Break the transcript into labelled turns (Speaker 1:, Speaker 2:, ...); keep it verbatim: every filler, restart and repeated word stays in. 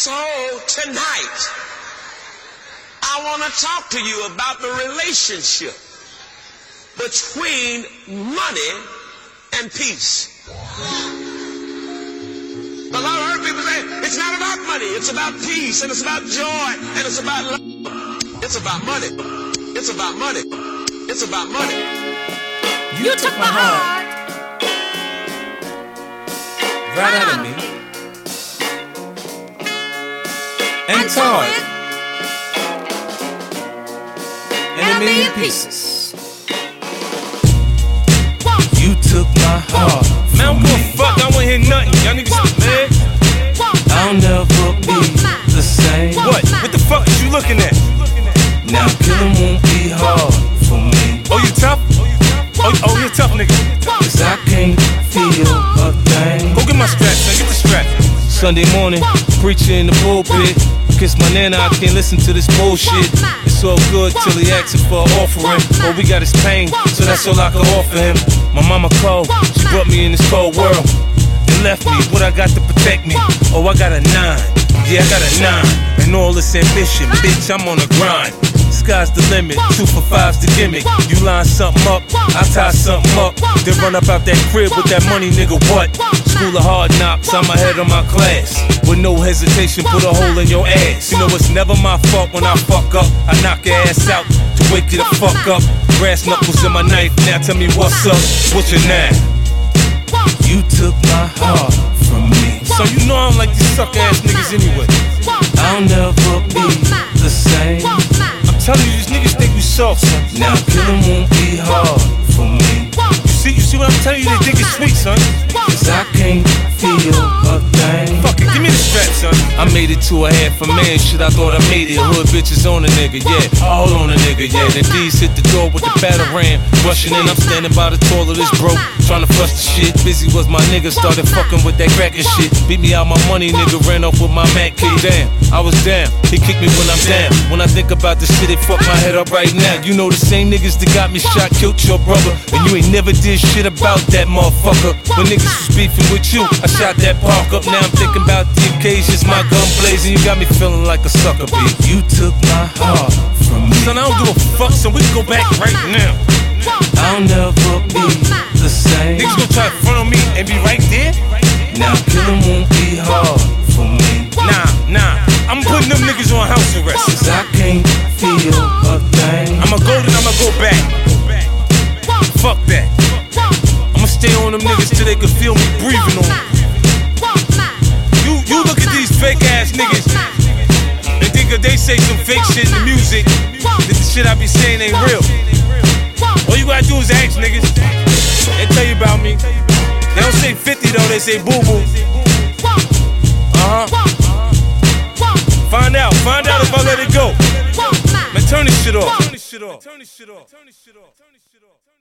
Speaker 1: So tonight, I want to talk to you about the relationship between money and peace. Because I've heard people say, it's not about money, it's about peace, and it's about joy, and it's about love. It's about money. It's about money. It's about money.
Speaker 2: You, you took, took my heart right out of me and, and tore it in a million pieces. You took my heart.
Speaker 3: Man, I don't give a fuck, I don't wanna hear nothing. Y'all niggas, man.
Speaker 2: I'll never be the same.
Speaker 3: What? What the fuck is you looking at?
Speaker 2: Now killing won't be hard for me.
Speaker 3: Oh, you tough? Oh, oh you tough, nigga.
Speaker 2: Cause I can't feel a thing.
Speaker 3: Go get my strap, son, get the strap.
Speaker 4: Sunday morning, preaching in the pulpit. Kiss my nana, I can't listen to this bullshit. It's all good till he asks for an offering. All we got is pain, so that's all I can offer him. My mama cold, she brought me in this cold world and left me what I got to protect me. Oh, I got a nine, yeah, I got a nine. And all this ambition, bitch, I'm on the grind. Sky's the limit, two for five's the gimmick. You line something up, I tie something up, then run up out that crib with that money, nigga, what? School of hard knocks, I'm ahead of my class. With no hesitation, put a hole in your ass. You know it's never my fault when I fuck up. I knock your ass out to wake you the fuck up. Brass knuckles in my knife, now tell me what's up, what's your name?
Speaker 2: You took my heart from me.
Speaker 3: So you know I don't like these suck ass niggas anyway.
Speaker 2: I'll never be the same.
Speaker 3: I'm telling you, these niggas think we soft, son.
Speaker 2: Now killing won't be hard for me.
Speaker 3: You see, you see what I'm telling you? They think it's sweet, son.
Speaker 2: Cause I can't feel a thing.
Speaker 3: Fuck it, give me the strap, son.
Speaker 4: I made it to a half a man, shit, I thought I made it. Hood bitches on a nigga, yeah, all on a nigga, yeah. Then D's hit the door with the batarang. Rushing in, I'm standing by the toilet, this broke, trying to flush the shit. Busy was my nigga, started fucking with that crack and shit. Beat me out my money, nigga, ran off with my Mac key. Damn, I was down, he kicked me when I'm down. When I think about this shit, it fuck my head up right now. You know the same niggas that got me shot, killed your brother. And you ain't never did shit about that motherfucker. When niggas was beefing with you, I shot that park up. Now I'm thinking about the occasions, my gun blazing. You got me feeling like a sucker, B.
Speaker 2: You took my heart from me.
Speaker 3: Son, I don't give a fuck, so we can go back right now.
Speaker 2: I'll never be the same.
Speaker 3: Niggas gon' try to front on me and be right there?
Speaker 2: Now killing won't be hard for me.
Speaker 3: Nah, nah, I'm putting them niggas on house arrest.
Speaker 2: Cause I can't feel a thing.
Speaker 3: I'ma go then I'ma go back. Fuck that. I'ma stay on them niggas till they can feel me breathing on them. You, you look at these fake ass niggas and think that they say some fake shit in the music, that the shit I be saying ain't real. All you gotta do is ask niggas. They tell you about me. They don't say fifty though, they say boo boo. Uh huh. Find out, find out if I let it go. Man, turn this shit off. Turn this shit off. Turn this shit off. Turn this shit off.